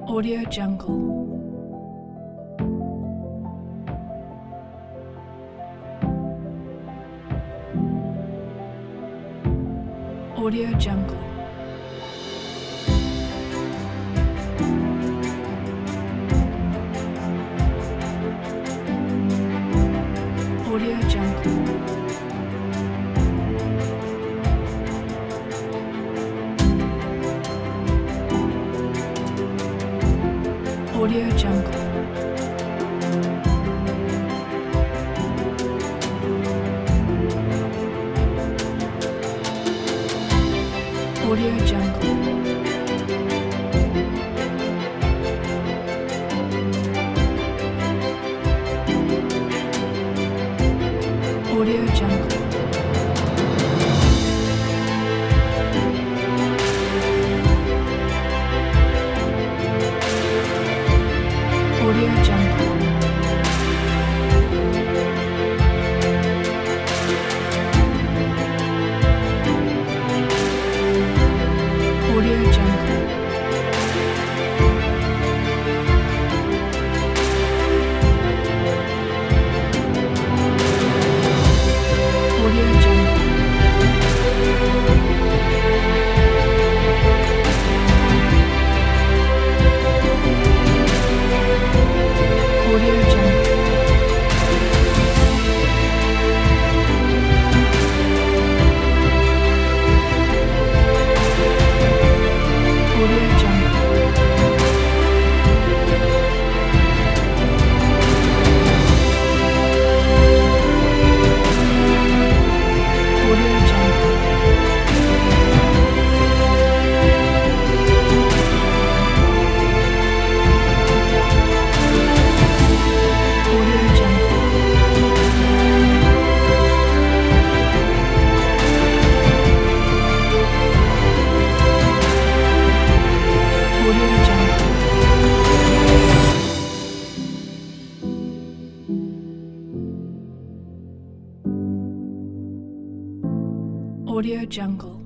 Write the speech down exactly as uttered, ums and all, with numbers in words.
Audio Jungle. Audio Jungle. Audio Jungle. Audio Jungle. Audio Jungle. Audio Jungle. Audio Jungle. Audio Jungle. Audio Jungle. Audio Jungle. Audio Jungle. Audio Jungle. Audio Jungle. Audio Jungle. Audio Jungle.